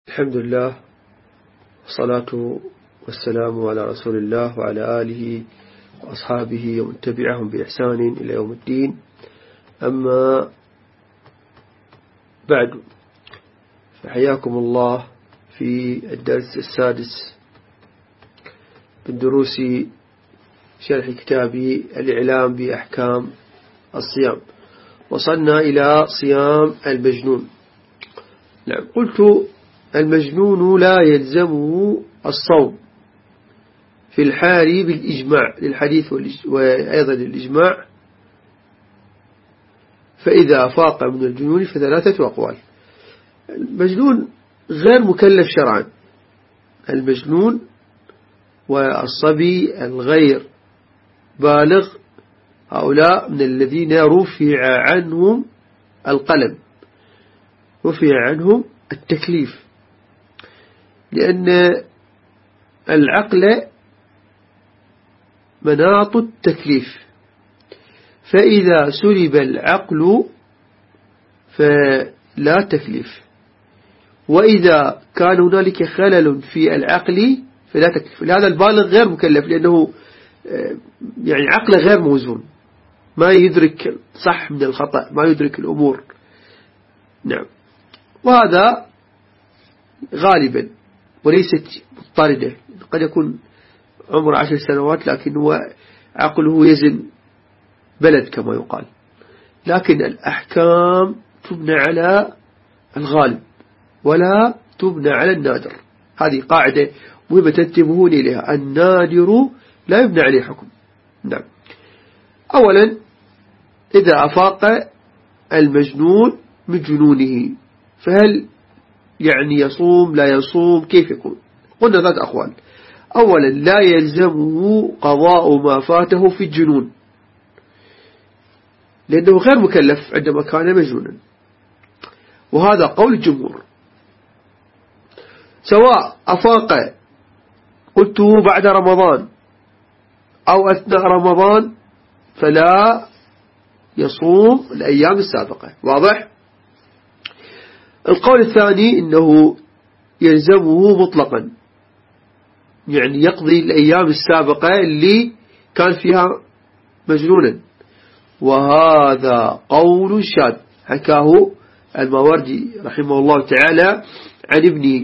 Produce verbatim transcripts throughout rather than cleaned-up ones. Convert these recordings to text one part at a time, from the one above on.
الحمد لله والصلاة والسلام على رسول الله وعلى آله وأصحابه ومن تبعهم بإحسان إلى يوم الدين. أما بعد، فحياكم الله في الدرس السادس من دروس شرح كتاب الإعلام بأحكام الصيام. وصلنا إلى صيام المجنون. نعم، قلت المجنون لا يلزمه الصوم في الحال بالإجماع للحديث وأيضا للإجماع، فإذا فاق من الجنون فثلاثة أقوال. المجنون غير مكلف شرعا، المجنون والصبي الغير بالغ هؤلاء من الذين رفع عنهم القلم، رفع عنهم التكليف، لأن العقل مناط التكليف، فإذا سلب العقل فلا تكليف، وإذا كان هنالك خلل في العقل فلا تكليف. لهذا البالغ غير مكلف، لأنه يعني عقله غير موزون، ما يدرك صح من الخطأ، ما يدرك الأمور. نعم، وهذا غالبا وليست مضطردة. قد يكون عمره عشر سنوات لكن هو عقله يزن بلد كما يقال. لكن الأحكام تبنى على الغالب ولا تبنى على النادر. هذه قاعدة مهمة تنتبهون إليها، النادر لا يبنى عليه حكم. نعم، أولا إذا أفاق المجنون من جنونه فهل يعني يصوم لا يصوم، كيف يكون؟ قلنا ذات أقوال. أولا لا يلزمه قضاء ما فاته في الجنون، لأنه غير مكلف عندما كان مجنونا، وهذا قول الجمهور. سواء أفاق قلت بعد رمضان أو أثناء رمضان فلا يصوم الأيام السابقة. واضح؟ القول الثاني إنه يلزمه مطلقا، يعني يقضي الأيام السابقة اللي كان فيها مجنونا، وهذا قول شاذ حكاه الماوردي رحمه الله تعالى عن ابن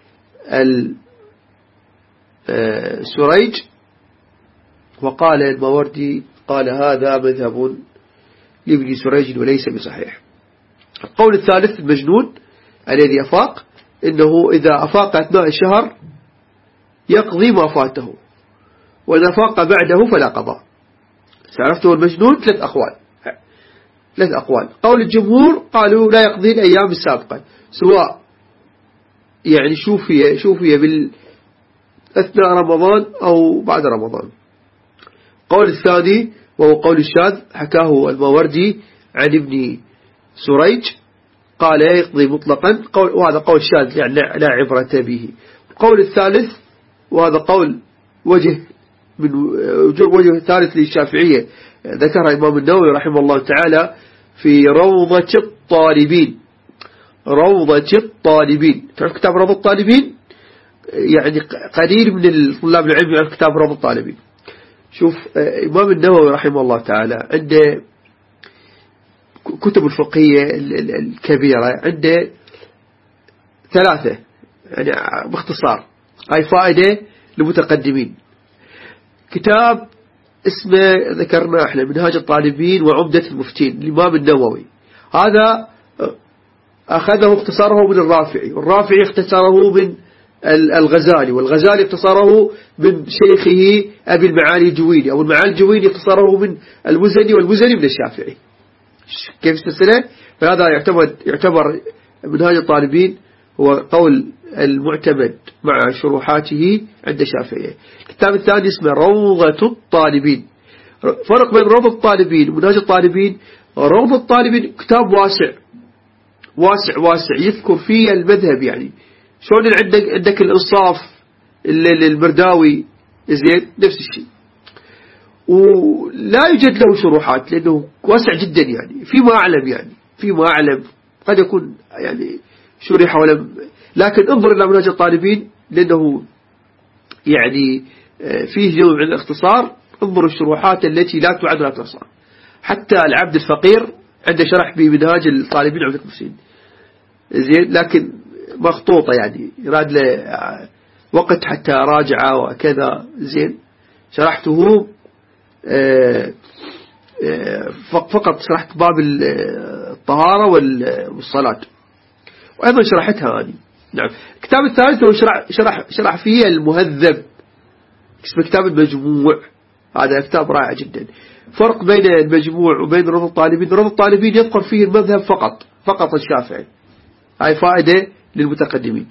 السريج، وقال الماوردي قال هذا مذهب لابن سريج وليس بصحيح. القول الثالث المجنون الذي أفاق إنه إذا أفاق أثناء الشهر يقضي ما فاته، وإذا أفاق بعده فلا قضاء. عرفتوا المجنون ثلاث أقوال، ثلاث أقوال. قول الجمهور قالوا لا يقضي الأيام السابقة، سواء يعني شوفي شوفي بال أثناء رمضان أو بعد رمضان. قول الثاني وهو قول الشاذ حكاه الماوردي عن ابن سريج قال يقضي مطلقا، قول وهذا قول شاذ يعني لا عبرة به. القول الثالث وهذا قول وجه من وجه ثالث للشافعية ذكرها الإمام النووي رحمه الله تعالى في روضة الطالبين. روضة الطالبين، تعرف كتاب روضة الطالبين؟ يعني قليل من الطلاب العلم يعرف كتاب روضة الطالبين. شوف الإمام النووي رحمه الله تعالى عنده كتب الفقهية الكبيرة، عنده ثلاثة يعني باختصار، هاي فائدة للمتقدمين. كتاب اسمه ذكرنا احنا منهاج الطالبين وعمدة المفتين الإمام النووي، هذا أخذه اختصاره من الرافعي، والرافعي اختصاره من الغزالي، والغزالي اختصاره من شيخه أبي المعالي الجويني، أو المعالي الجويني اختصاره من المزني، والمزني من الشافعي. كيف السلسلة؟ فهذا يعتبر يعتبر منهاج الطالبين هو قول المعتمد مع شروحاته عند الشافعية. الكتاب الثاني اسمه روضة الطالبين. فرق بين روضة الطالبين ومنهاج الطالبين، روضة الطالبين كتاب واسع واسع واسع يذكر فيه المذهب، يعني شلون عندك عندك الإنصاف المرداوي زين نفس الشيء، ولا يوجد له شروحات لأنه واسع جدا، يعني فيما أعلم يعني فيما أعلم قد يكون يعني شرح ولم، لكن انظر إلى منهج الطالبين لأنه يعني فيه جو من الاختصار. انظروا الشروحات التي لا تعد ولا تحصى. حتى العبد الفقير عنده شرح بمنهاج الطالبين عبد المحسين زين، لكن مخطوطة يعني يراد له وقت حتى راجعه وكذا زين. شرحته فقط شرحت باب الطهارة والصلاة، وأيضا شرحتها هذه. نعم. الكتاب الثالث هو شرح شرح شرح فيه المهذب، اسمه كتاب المجموع. هذا كتاب رائع جدا. فرق بين المجموع وبين روض الطالبين، روض الطالبين يذكر فيه المذهب فقط فقط الشافعي، هاي فائدة للمتقدمين.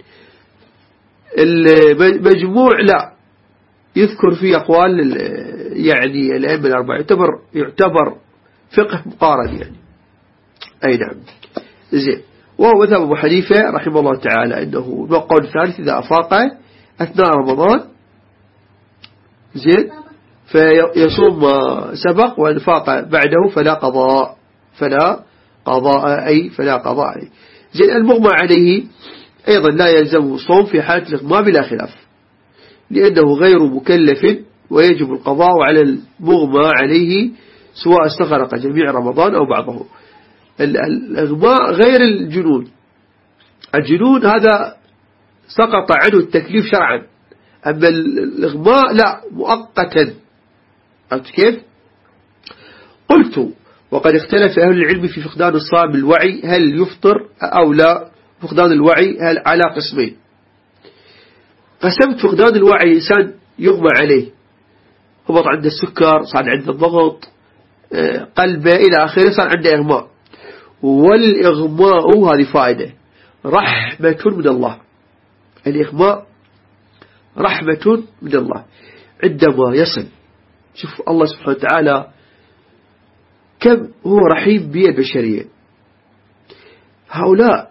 المجموع لا، يذكر فيه أقوال يعني الأئمة الأربعة، يعتبر يعتبر فقه مقارن يعني. أي نعم زين. وهو مذهب أبو حنيفة رحمه الله تعالى أنه القول الثالث إذا أفاق أثناء رمضان زين فيصوم ما سبق، وإن فاق بعده فلا قضاء فلا قضاء أي فلا قضاء عليه. زين. المغمى عليه أيضا لا يلزمه الصوم في حالة الإغماء بلا خلاف، لأنه غير مكلف ويجب القضاء على المغمى عليه سواء استغرق جميع رمضان أو بعضه. الإغماء غير الجنون. الجنون هذا سقط عنه التكليف شرعا، أما الإغماء لا، مؤقتا. قلت كيف؟ قلت وقد اختلف أهل العلم في فقدان الصائم الوعي هل يفطر أو لا. فقدان الوعي هل على قسمين. قسمت فقدان الوعي إنسان يغمى عليه، هبط عنده السكر، صار عنده الضغط، قلبه إلى آخره، صار عنده إغماء. والإغماء هذه فائدة رحمة من الله. الإغماء رحمة من الله عندما يصل. شوف الله سبحانه وتعالى كم هو رحيم بالبشرية. هؤلاء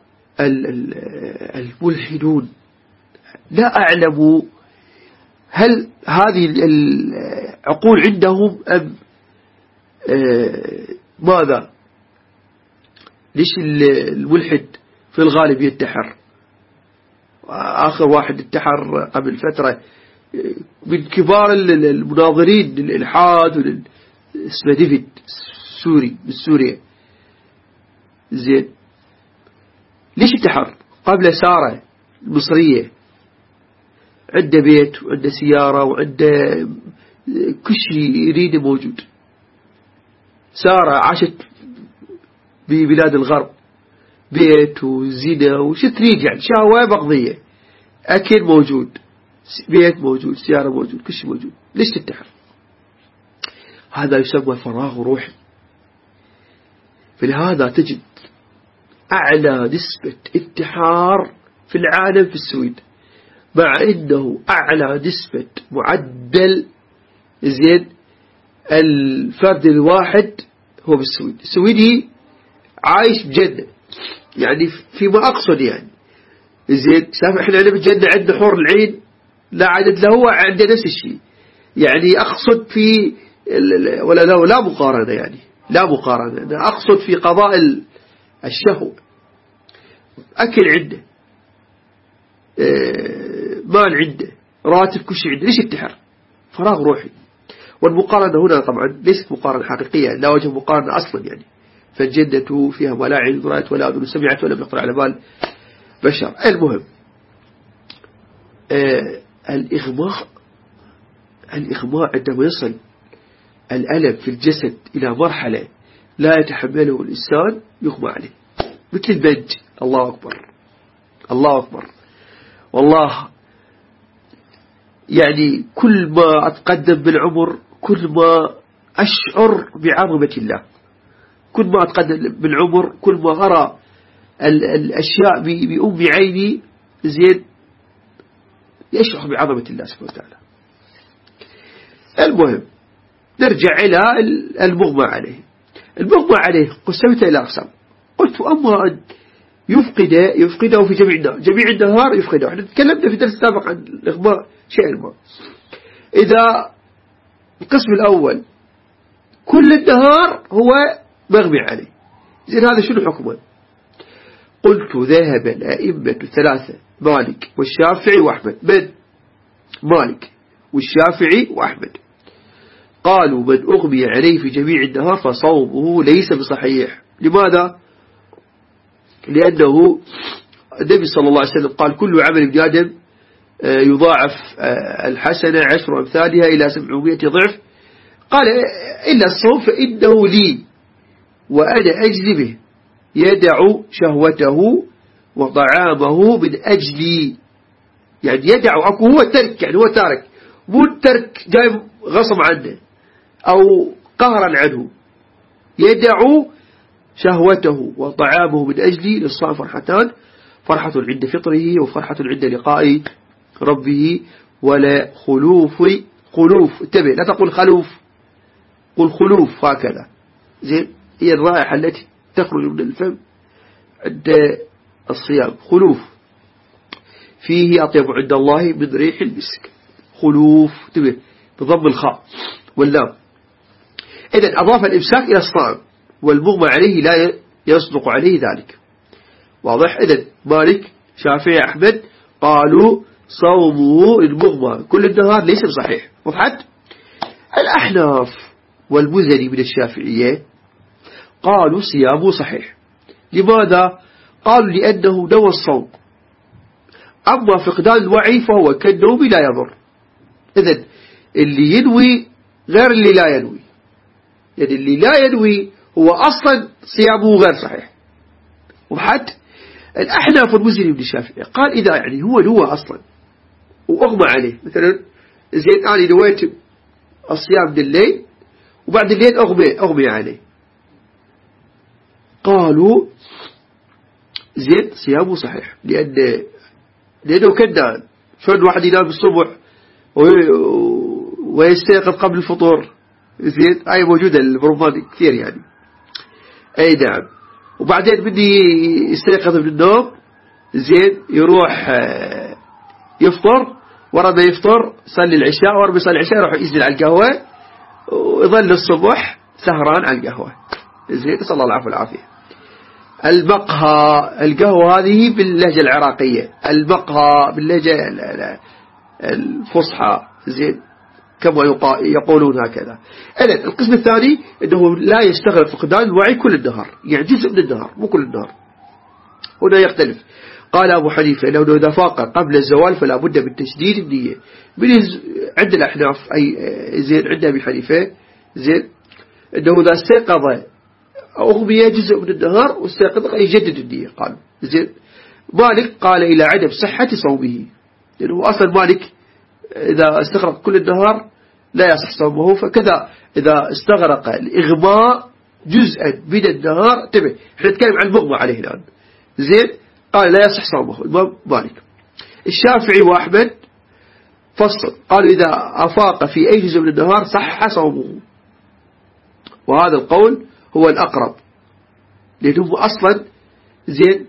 الملحدون لا أعلم هل هذه العقول عندهم أم ماذا. ليش الملحد في الغالب ينتحر؟ آخر واحد انتحر قبل فترة من كبار المناظرين للإلحاد، اسمه ديفيد سوري من سوريا زين. ليش انتحر؟ قبل سارة المصرية عنده بيت وعنده سيارة وعنده كل شيء يريده موجود. سارة عاشت ببلاد الغرب، بيت وزنا وش تريد يعني، شهوة مقضية، أكل موجود، بيت موجود، سيارة موجود، كل شيء موجود. ليش تنتحر؟ هذا يسمى فراغ روحي. فلهذا تجد أعلى نسبة انتحار في العالم في السويد، مع أنه أعلى نسبة معدل زين الفرد الواحد هو بالسويد. السويدي عايش بجنة يعني فيما أقصد يعني زين. شايف إحنا عندنا بالجنة عندنا حور العين لا عدد له، هو عنده نفس الشيء يعني. أقصد في ولا لا لا مقارنة يعني، لا مقارنة. أنا أقصد في قضاء الشهوة. أكل عنده، مال عنده، راتب، كل شيء عنده. ليش انتحر؟ فراغ روحي. والمقارنة هنا طبعا ليست مقارنة حقيقية، لا وجه مقارنة أصلا يعني. فالجنة فيها ما لا عين رأت ولا أذن سمعت ولا يخطر على بال بشر. المهم آه الإغماء الإغماء عندما يصل الألم في الجسد إلى مرحلة لا يتحمله الإنسان يغمى عليه مثل البنج. الله أكبر الله أكبر. والله يعني كل ما أتقدم بالعمر كل ما أشعر بعظمة الله. كل ما أتقدم بالعمر كل ما أرى الأشياء بأم عيني زين يشعر بعظمة الله سبحانه وتعالى. المهم نرجع إلى المغمى عليه. المغمى عليه قسمته إلى أقسام. قلت أما أن يفقد يفقده في جميع النهار، جميع النهار يفقده. احنا تكلمنا في درس سابق عن الإغماء شيء ما. إذا القسم الأول كل النهار هو مغمي عليه زين، هذا شنو حكمه؟ قلت ذهب الأئمة الثلاثة مالك والشافعي وأحمد. من؟ مالك والشافعي وأحمد. قالوا من أغمي عليه في جميع النهار فصومه ليس بصحيح. لماذا؟ لأنه النبي صلى الله عليه وسلم قال كل عمل ابن آدم يضاعف الحسنة عشر أمثالها إلى سبعمائة ضعف. قال إلا الصوم فإنه لي وأنا أجزي به، يدع شهوته وطعامه من أجلي. يعني يدع أكو هو ترك، يعني هو تارك، مو الترك جاي غصب عنه أو قهرا عنه. يدع شهوته وطعامه من أجلي. للصائم فرحتان، فرحة عند فطره وفرحة عند لقاء ربه. ولا خلوف، خلوف انتبه لا تقول خلوف، قل خلوف هكذا. زين، هي الرائحة التي تخرج من الفم عند الصيام. خلوف فيه أطيب عند الله من ريح المسك. خلوف انتبه بضم الخاء واللام. إذن أضاف الإمساك إلى الصائم والمغمى عليه لا يصدق عليه ذلك. واضح؟ إذن مالك شافعي أحمد قالوا صومه المغمى كل النهار ليس بصحيح. وضحت؟ الأحناف والمزني من الشافعية قالوا صيامه صحيح. لماذا؟ قالوا لأنه نوى الصوم، أما فقدان الوعي فهو كالنوم لا يضر. إذن اللي ينوي غير اللي لا ينوي، يعني اللي لا ينوي هو أصلا صيامه غير صحيح. وحد الأحناف والمزني من الشافعية قال إذا يعني هو نوى أصلا وأغمى عليه، مثلا زين أنا نويت الصيام من الليل وبعد الليل أغمي, أغمي عليه، قالوا زين صيامه صحيح. لأن لأنه كان شلون واحد ينام الصبح ويستيقظ قبل الفطور، زين هاي موجودة البروفات كثير يعني. أي نعم. وبعدين بدي يستيقظ من النوم، زين يروح يفطر، ورا ما يفطر يصلي العشاء، ورا ما يصلي العشاء يروح ينزل على القهوة ويظل الصبح سهران على القهوة. زين صلى الله العفو والعافية. المقهى، القهوة هذه باللهجة العراقية، المقهى باللهجة الفصحى، زين كما يقولون هكذا. إذن القسم الثاني أنه لا يستغرق فقدان الوعي كل النهار، يعني جزء من النهار مو كل النهار. هنا يختلف. قال أبو حنيفة لو إذا فاق قبل الزوال فلا بد من تشديد النية. من عند الأحناف أي زين عند أبي حنيفة زين أنه إذا استيقظ أغمية جزء من النهار واستيقظ يجدد النية. قال زين. مالك قال إلى عدم صحة صومه، لأنه أصلا مالك إذا استغرق كل النهار لا يصح صومه، فكذا إذا استغرق الإغماء جزءا من النهار. انتبه احنا نتكلم عن المغمى عليه الآن. زين قال لا يصح صومه الإمام مالك. الشافعي وأحمد فصل قالوا إذا أفاق في أي جزء من النهار صح صومه، وهذا القول هو الأقرب، لأنه أصلا زين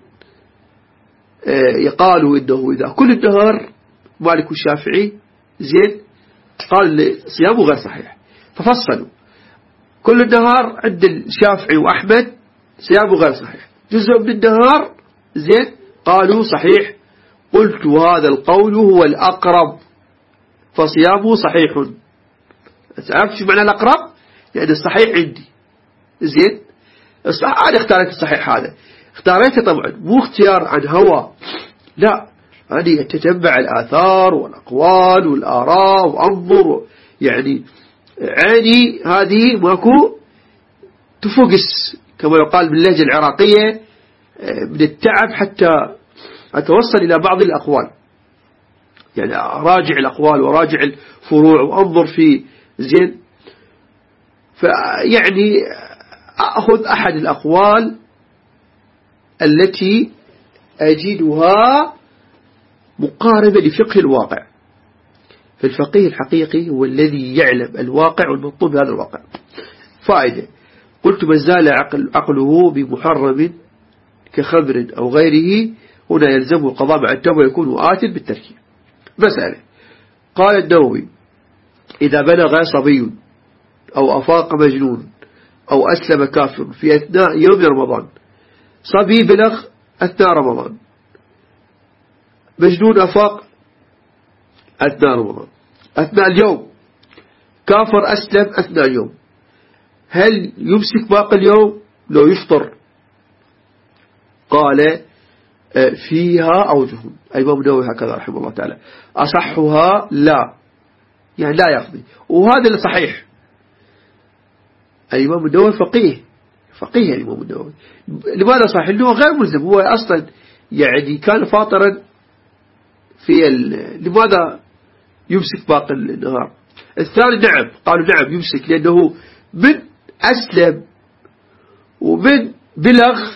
يقالوا إنه إذا كل النهار مالك والشافعي زين قال صيامه غير صحيح، ففصلوا كل النهار عند الشافعي وأحمد صيامه غير صحيح، جزء من النهار زين قالوا صحيح. قلت هذا القول هو الأقرب فصيامه صحيح. تعرف شو معنى الأقرب؟ يعني الصحيح عندي زين. أنا اختارت الصحيح هذا، اختاريته طبعا مو اختيار عن هوى، لا أنا أتتبع الآثار والأقوال والآراء وأنظر، يعني عيني هذه ماكو تفقس كما يقال باللهجة العراقية من التعب حتى أتوصل إلى بعض الأقوال، يعني أراجع الأقوال وراجع الفروع وأنظر في زين، فيعني أخذ أحد الأقوال التي أجدها مقاربة لفقه الواقع. فالفقيه الحقيقي هو الذي يعلم الواقع والمطلوب بهذا الواقع. فائدة: قلت من زال عقل عقله بمحرم كخمر أو غيره هنا يلزمه القضاء مع التوبة ويكون آت بالتركيب. مسألة: قال النووي إذا بلغ صبي أو أفاق مجنون أو أسلم كافر في أثناء يوم رمضان، صبي بلغ أثناء رمضان مجنون أفاق أثناء رمضان، أثناء اليوم، كافر أسلم أثناء اليوم، هل يمسك باقي اليوم لو يفطر؟ قال فيها أوجه، الإمام النووي هكذا رحمه الله تعالى، أصحها لا، يعني لا يقضي، وهذا اللي صحيح. الإمام النووي فقيه، فقيه الإمام النووي. لماذا صحيح؟ إنه غير ملزم، هو أصلا يعني كان فاطرا في لماذا يمسك باقي النهار؟ الثاني نعم، قالوا نعم يمسك، لأنه من أسلم ومن بلغ،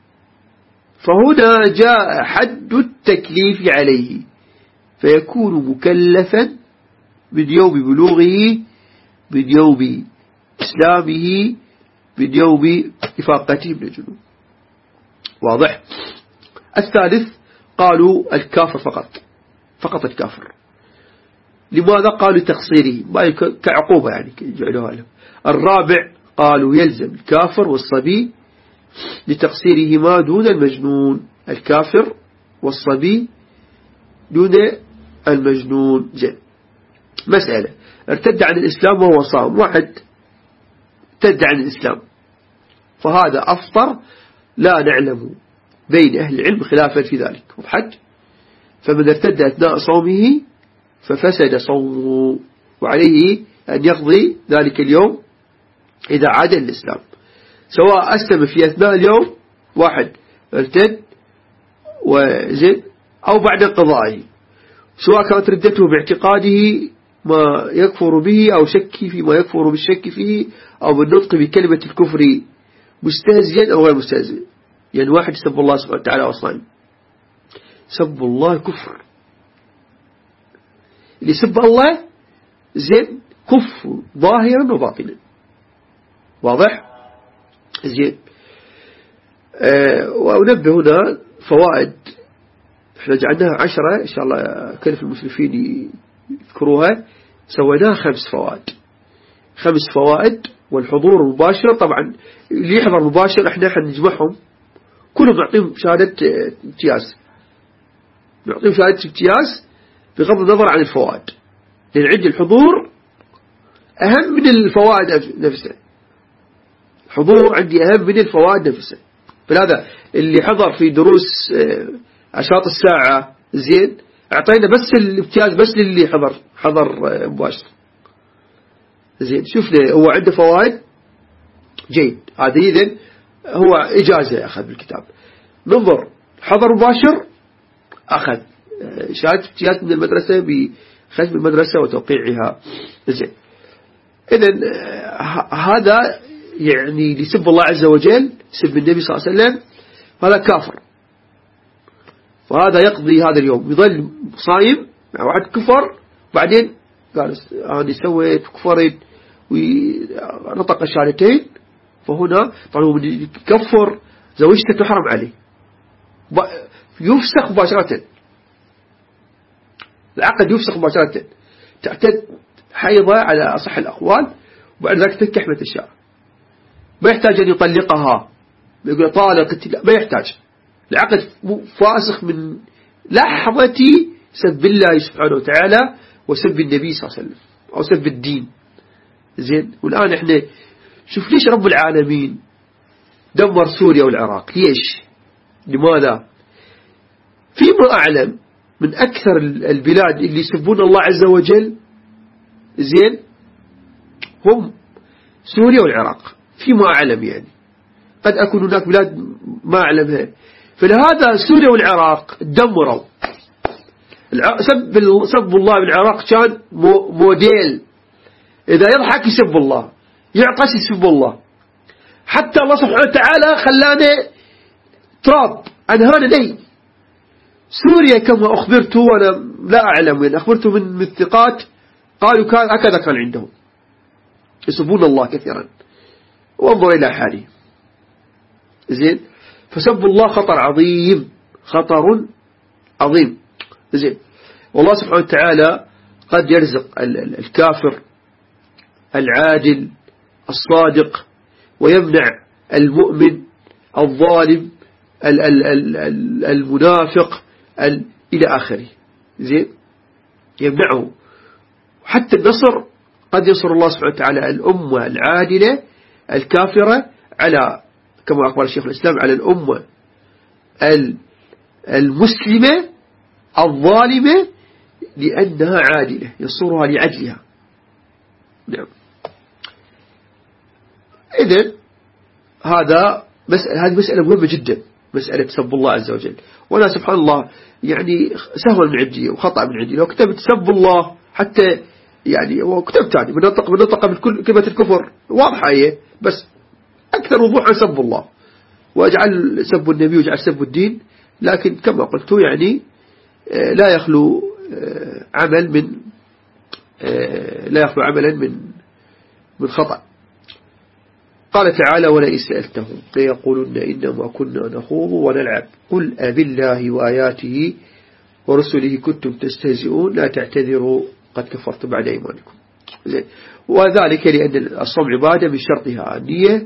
فهنا جاء حد التكليف عليه، فيكون مكلفا من يوم بلوغه، من يوم إسلامه، من يوم إفاقته من الجنوب. واضح؟ الثالث قالوا الكافر فقط، فقط الكافر. لماذا؟ قالوا تقصيره كعقوبة يعني جعلوها له. الرابع قالوا يلزم الكافر والصبي لتقصيرهما دون المجنون، الكافر والصبي دون المجنون. زين، مسألة ارتد عن الإسلام وهو صائم، واحد ارتد عن الإسلام فهذا أفطر، لا نعلم بين أهل العلم خلافا في ذلك، وبحج فمن ارتد أثناء صومه ففسد صومه، وعليه أن يقضي ذلك اليوم إذا عاد الإسلام، سواء أسلم في أثناء اليوم واحد ارتد وزد أو بعد قضائه، سواء كانت ردته باعتقاده ما يكفر به أو شك فيما يكفر بالشك فيه، أو بالنطق بكلمة الكفر مستهزئا أو غير مستهزئ. يعني واحد سب الله سبحانه وتعالى وصائم، سب الله كفر، اللي سب الله زين كفر ظاهرا وباطنا. واضح؟ زين. أه وأنبه هنا فوائد احنا جعلناها عشرة إن شاء الله كلف المسلمين يذكروها، سويناها خمس فوائد، خمس فوائد. والحضور المباشر طبعا اللي يحضر مباشر احنا حنجمعهم كلهم نعطيهم شهادة امتياز، نعطيهم شهادة امتياز بغض النظر عن الفوائد، لأن عند الحضور أهم من الفوائد نفسها، الحضور عندي أهم من الفوائد نفسها. فلهذا اللي حضر في دروس عشرات الساعة زين اعطينا بس الامتياز بس للي حضر حضر مباشر زين. شوف لي هو عنده فوائد جيد، هذا إذن هو إجازة أخذ بالكتاب. ننظر حضر مباشر أخذ شهادة امتياز من المدرسة بختم المدرسة وتوقيعها زين. إذن هذا يعني لسب الله عز وجل، سب النبي صلى الله عليه وسلم، هذا كافر، وهذا يقضي هذا اليوم يظل صايم مع واحد كفر، بعدين قال أنا سويت كفرت ونطق الشهادتين، فهنا طبعا هو يكفر زوجته تحرم عليه، يفسخ مباشرة، العقد يفسخ مباشرة، تعتد حيضة على أصح الأقوال، وبعد ذلك تنكح من تشاء، ما يحتاج أن يطلقها يقول طالق، ما يحتاج، العقد فاسخ من لحظة سب الله سبحانه وتعالى وسب النبي صلى الله عليه وسلم أو سب الدين زين. والآن احنا شوف ليش رب العالمين دمر سوريا والعراق، ليش؟ لماذا؟ فيما أعلم من أكثر البلاد اللي يسبون الله عز وجل زين هم سوريا والعراق، فيما أعلم، يعني قد أكون هناك بلاد ما أعلمها. فلهذا سوريا والعراق دمروا، سب سب الله بالعراق كان موديل، إذا يضحك يسب الله، يعطش يسب الله، حتى الله سبحانه وتعالى خلانا تراب أنهانا لي. سوريا كما أخبرت وأنا لا أعلم، يعني أخبرت من الثقات قالوا كان هكذا كان عندهم يسبون الله كثيرا، وانظر إلى حاله زين. فسب الله خطر عظيم، خطر عظيم زين. والله سبحانه وتعالى قد يرزق الكافر العادل الصادق، ويمنع المؤمن الظالم المنافق إلى آخره. زين يمنعه. حتى النصر قد ينصر الله سبحانه وتعالى الأمة العادلة الكافرة على كما أخبر الشيخ الإسلام على الأمة المسلمة الظالمة لأنها عادلة ينصرها لعدلها. نعم. إذن هذا مسألة هذه مسألة مهمة جدا، مسألة سب الله عز وجل. وأنا سبحان الله يعني سهوا من عندي وخطأ من عندي لو كتبت سب الله حتى يعني وكتبت يعني بنطق بنطق من كل كلمة الكفر واضحة هي، بس أكثر وضوح عن سب الله وأجعل سب النبي وأجعل سب الدين، لكن كما قلت يعني لا يخلو عمل من لا يخلو عملا من من خطأ. قال تعالى ولئن سألتهم ليقولن إنما كنا نخوض ونلعب قل أبالله وآياته ورسله كنتم تستهزئون لا تعتذروا قد كفرتم بعد إيمانكم. وذلك لأن الصوم عبادة من شرطها النية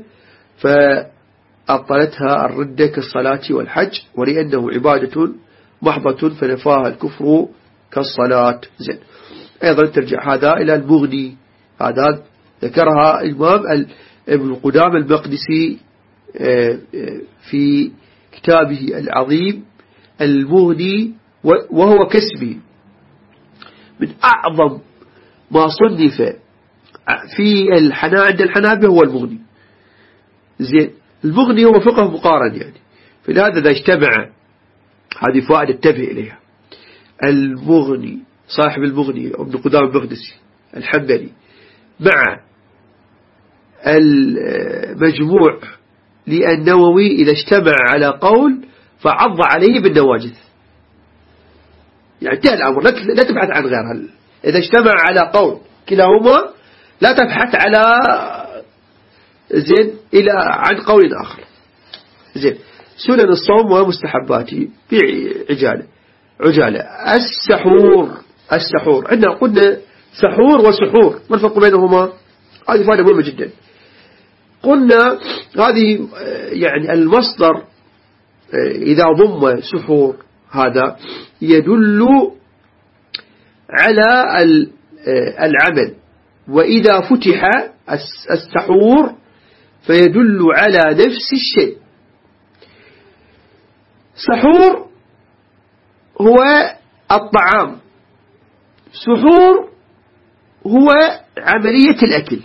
فأبطلتها الردة كالصلاة والحج، ولأنه عبادة محضة فنفاها الكفر كالصلاة. زين. أيضا ترجع هذا إلى المغني، هذا ذكرها الإمام ابن قدامة المقدسي في كتابه العظيم المغني، وهو كسبي من أعظم ما صنف في الحنا عند الحنابلة هو المغني. زين. المغني هو فقه مقارن يعني، فلهذا إذا اجتمع هذه فائدة انتبه إليها. المغني صاحب المغني ابن قدامة المقدسي الحنبلي مع المجموع للنووي إذا اجتمع على قول فعض عليه بالنواجذ، يعني انتهى الأمر، لا تبحث عن غيرها. إذا اجتمع على قول كلاهما لا تبحث على زين إلى عن قول آخر. زين. سنن الصوم ومستحباته بعجالة عجالة. السحور السحور عندنا قلنا سحور وسحور، ما الفرق بينهما؟ هذه فائدة مهمة جدا. قلنا هذه يعني المصدر إذا ضم سحور هذا يدل على العمل، وإذا فتح السحور فيدل على نفس الشيء. سحور هو الطعام، سحور هو عملية الأكل،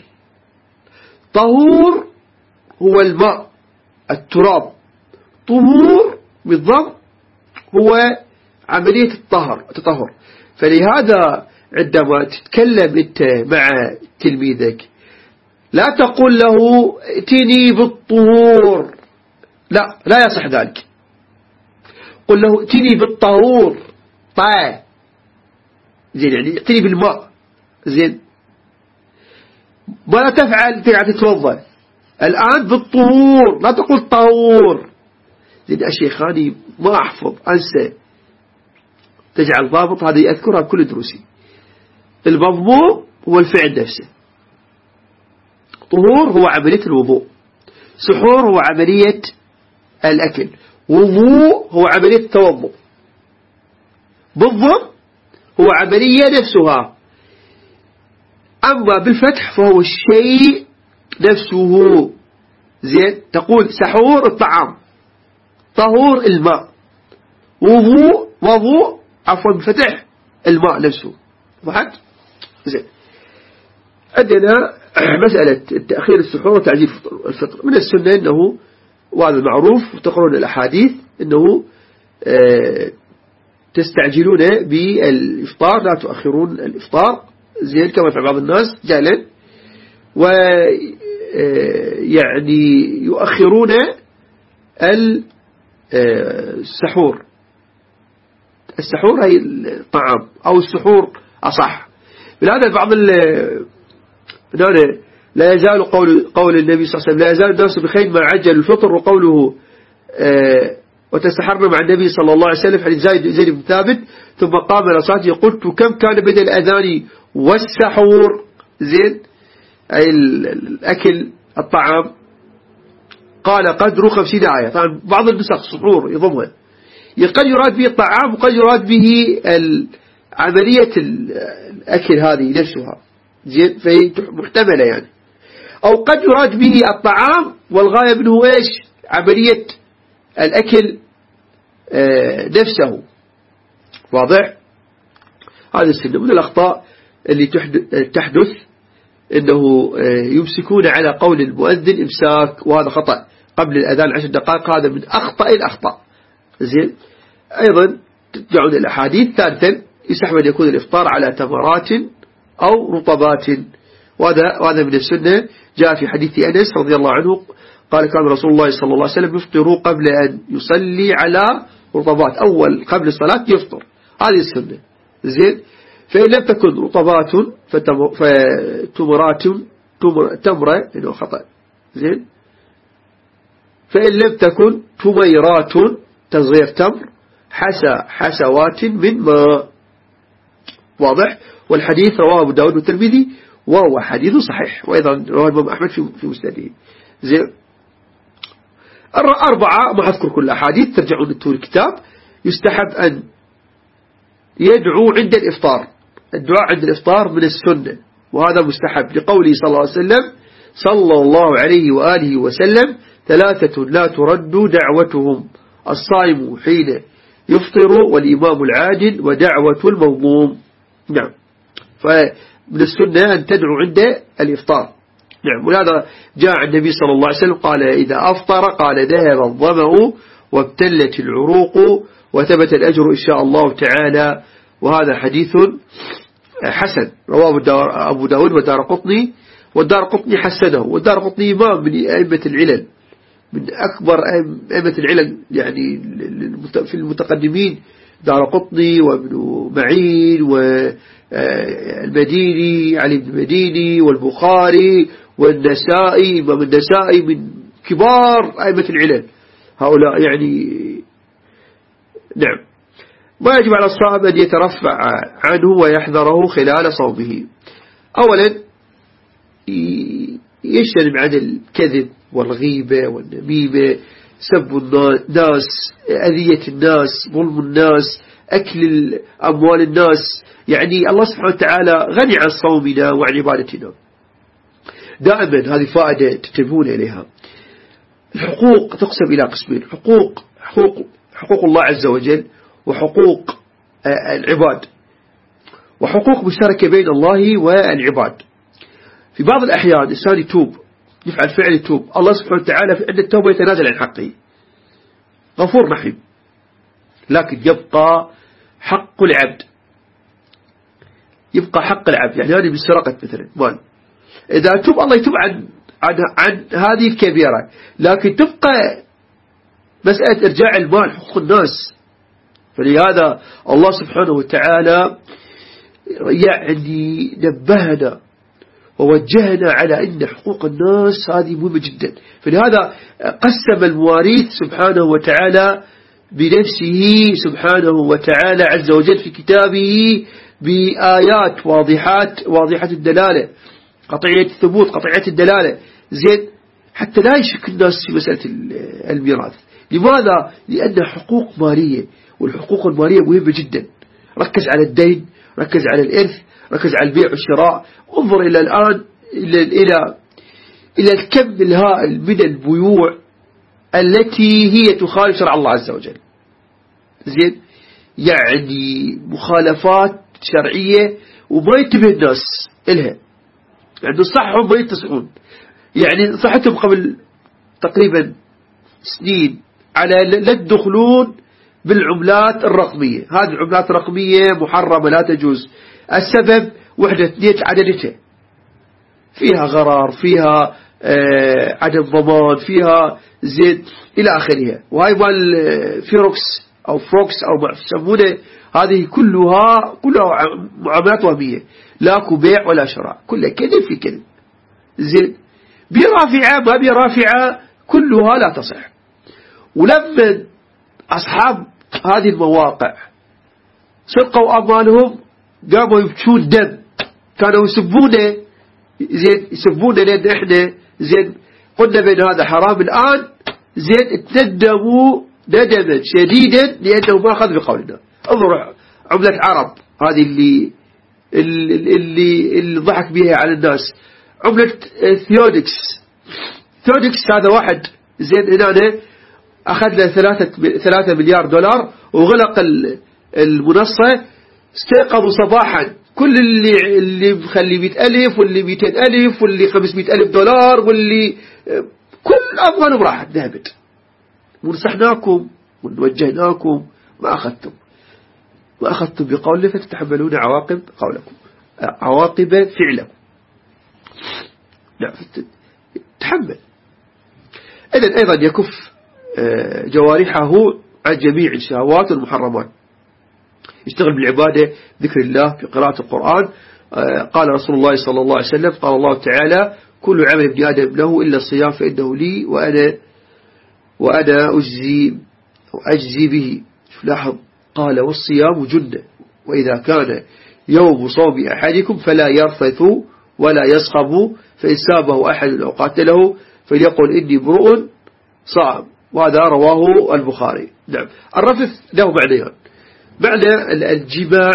طهور هو الماء التراب، طهور بالضبط هو عملية الطهر التطهر. فلهذا عندما تتكلم أنت مع تلميذك لا تقول له ائتني بالطهور، لا لا يصح ذلك. قل له ائتني بالطهور طاء زين، يعني ائتني بالماء. زين. ولا تفعل تتوضا الآن بالطهور، لا تقول طهور. زين. الشيخاني ما أحفظ أنسى، تجعل ضابط هذه أذكرها بكل دروسي. المضموم هو الفعل نفسه، طهور هو عملية الوضوء، سحور هو عملية الأكل، وضوء هو عملية التوضؤ، بالضم هو عملية نفسها. أما بالفتح فهو الشيء نفسه. زين. تقول سحور الطعام، طهور الماء، وضوء وضوء عفوا بالفتح الماء نفسه. واحد. زين. عندنا مسألة التأخير السحور وتعجيل الفطر من السنة أنه، وهذا معروف وتقرون الأحاديث، أنه آه تستعجلون بالإفطار لا تؤخرون الإفطار. زين. كما يفعل بعض الناس جهلا، ويعني يؤخرون السحور. السحور هي الطعام أو السحور أصح. بهذا بعض لا يزال قول قول النبي صلى الله عليه وسلم لا يزال الناس بخير ما عجل الفطر، وقوله وتسحرنا مع النبي صلى الله عليه وسلم حديث زيد زيد بن ثابت ثم قام إلى صلاته قلت كم كان بين الأذان والسحور. زين. أي الأكل الطعام. قال قدر خمسين آية. طبعا بعض النسخ سحور يضمها قد يراد به الطعام وقد يراد به عملية الأكل هذه نفسها، زين، فهي محتملة يعني. أو قد يراد به الطعام والغاية منه إيش؟ عملية الأكل آه نفسه. واضح؟ هذا السنة من الأخطاء اللي تحدث إنه آه يمسكون على قول المؤذن إمساك، وهذا خطأ قبل الأذان عشر دقائق، هذا من أخطأ الأخطاء. زين. أيضا ترجعون الأحاديث. ثالثا يستحب أن يكون الإفطار على تمرات أو رطبات، وهذا وهذا من السنة. جاء في حديث أنس رضي الله عنه قال كان رسول الله صلى الله عليه وسلم يفطر قبل أن يصلي على رطبات، أول قبل الصلاة يفطر، هذه السنة. زين. فإن لم تكن رطبات فتمرات تمرة إنه خطأ. زين. فإن لم تكن تميرات تصغير تمر حسى حسوات من ماء. واضح؟ والحديث رواه أبو داود والترمذي وهو حديث صحيح، وأيضا رواه الإمام أحمد في في مسنده. زين. أربعة ما أذكر كل الأحاديث، ترجعون لطول الكتاب. يستحب أن يدعو عند الإفطار، الدعاء عند الإفطار من السنة، وهذا مستحب لقوله صلى الله عليه وسلم صلى الله عليه وآله وسلم ثلاثة لا ترد دعوتهم: الصائم حين يفطر، والإمام العادل، ودعوة المظلوم. نعم. فمن السنة أن تدعو عند الإفطار. نعم. ولهذا جاء النبي صلى الله عليه وسلم قال إذا أفطر قال ذهب الظمأ وابتلت العروق وثبت الأجر إن شاء الله تعالى. وهذا حديث حسن رواه أبو داود والدارقطني، والدارقطني حسنه، والدارقطني إمام من أئمة العلل، من أكبر أئمة العلل يعني في المتقدمين، دارقطني وابن معين والمديني علي بن المديني والبخاري والنسائي، إمام النسائي من كبار أئمة العلل هؤلاء يعني. نعم. ما يجب على الصائم أن يترفع عنه ويحذره خلال صومه. أولا يجتنب عن الكذب والغيبة والنميمة، سب الناس، أذية الناس، ظلم الناس، أكل أموال الناس. يعني الله سبحانه وتعالى غني عن صومنا وعن عبادتنا. دائما هذه فائدة تنتبهون إليها. الحقوق تقسم إلى قسمين: حقوق حقوق حقوق الله عز وجل، وحقوق العباد، وحقوق مشتركة بين الله والعباد. في بعض الأحيان الإنسان يتوب، يفعل فعل يتوب، الله سبحانه وتعالى في عند التوبة يتنازل عن حقه، غفور رحيم، لكن يبقى حق العبد، يبقى حق العبد. يعني هذه بالسرقة مثلا مال، إذا توب الله يتوب عن عن عن هذه الكبيرة، لكن تبقى مسألة إرجاع المال، حقوق الناس. فلهذا الله سبحانه وتعالى يعني نبهنا ووجهنا على أن حقوق الناس هذه مهمة جدا. فلهذا قسم المواريث سبحانه وتعالى بنفسه سبحانه وتعالى عز وجل في كتابه بآيات واضحات واضحة الدلالة، قطعية الثبوت، قطعية الدلالة. زين. حتى لا يشك الناس في مسألة الميراث. لماذا؟ لأن حقوق مالية، والحقوق المالية مهمة جدا. ركز على الدين، ركز على الإرث، ركز على البيع والشراء. انظر إلى الآن إلى إلى إلى الكم الهائل من البيوع التي هي تخالف شرع الله عز وجل. زين. يعني مخالفات شرعية وما ينتبه الناس إلها، يعني صحهم ما يتصحون. يعني صحتهم قبل تقريبا سنين على لا تدخلون بالعملات الرقمية، هذه العملات الرقمية محرمة لا تجوز. السبب وحدة نية عددتها، فيها غرار، فيها آه عدم ضمان، فيها زيت إلى آخرها. وهي مال فيروكس أو فروكس أو ما يسمونه، هذه كلها كلها معاملات وهمية، لا بيع ولا شراء، كلها كذب في كذب. زين. برافعة ما برافعة كلها لا تصح. ولما أصحاب هذه المواقع سرقوا أموالهم قاموا يبكون دم، كانوا يسبونه، زين، يسبونه لأن إحنا زين قلنا بأن هذا حرام. الآن زين تندموا ندما شديدا لأنه ما أخذ بقولنا. انظروا عملة عرب هذه اللي اللي اللي, اللي ضحك بها على الناس، عملة ثيودكس. ثيودكس هذا واحد زين هنا أخذ له ثلاثة ثلاثة مليار دولار وغلق المنصة. استيقظوا صباحا كل اللي اللي مخلي مئة ألف واللي مئتين ألف واللي خمسمئة ألف دولار واللي كل أموالهم راحت ذهبت. ونصحناكم ونوجهناكم ما أخذتم ما أخذتم بقولنا فتتحملون عواقب قولكم، عواقب فعلكم. لا تحمل. إذن أيضا يكف جوارحه عن جميع الشهوات والمحرمات، يشتغل بالعبادة، ذكر الله، في قراءة القرآن. قال رسول الله صلى الله عليه وسلم قال الله تعالى كل عمل ابن آدم له إلا الصيام فإنه لي وأنا وأنا أجزي أجزي به. لاحظ قال والصيام جنة، وإذا كان يوم صوم أحدكم فلا يرفث ولا يصخب، فإن سابه أحد أو قاتله فليقل إني امرؤ صائم. وهذا رواه البخاري. نعم. الرفث له معنيان، معنى الجماع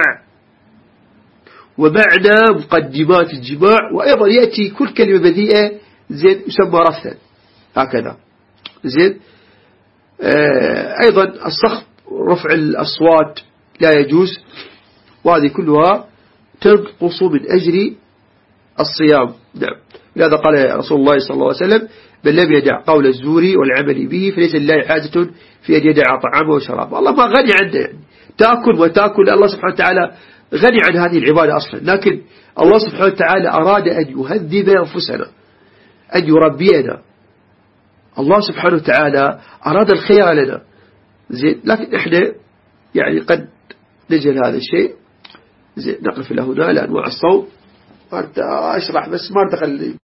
ومعنى مقدمات الجماع، وأيضا يأتي كل كلمة بذيئة زين يسمى رفثا هكذا زين. آه أيضا الصخب رفع الأصوات لا يجوز، وهذه كلها تنقص من أجر الصيام. نعم. لهذا قال رسول الله صلى الله عليه وسلم من لم يدع قول الزور والعمل به فليس لله حاجة في أن يدع طعامه وشرابه. الله ما غني عنه، يعني تأكل وتأكل، الله سبحانه وتعالى غني عن هذه العبادة أصلا، لكن الله سبحانه وتعالى أراد أن يهذب أنفسنا، أن يربينا. الله سبحانه وتعالى أراد الخير لنا زين، لكن إحنا يعني قد نجهل هذا الشيء زين. نقف له هنا لأنواع الصوم، ما أشرح بس ما أرتقل